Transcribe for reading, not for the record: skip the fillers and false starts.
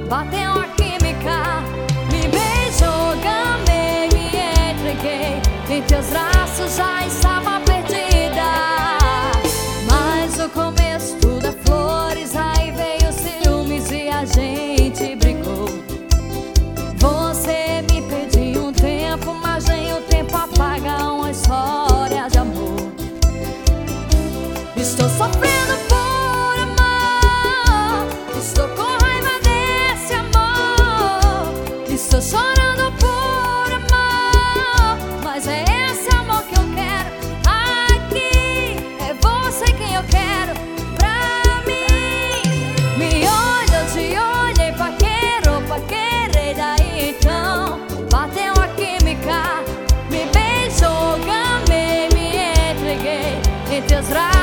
bateu a química, me beijou, gamei, me entreguei. Em teus braços já estava perdida. Mas no começo tudo é flores, aí veio ciúmes e a gente brigou. Você me pediu um tempo, mas nem o tempo apaga uma história de amor. Estou sofrendo por amor, estou com raiva desse amor. Estou chorando por amor, mas é esse amor que eu quero. Aqui é você quem eu quero pra mim. Me olha, eu te olhei, paquerei, daí então bateu a química, me beijou, gamei, me entreguei. Em teus braços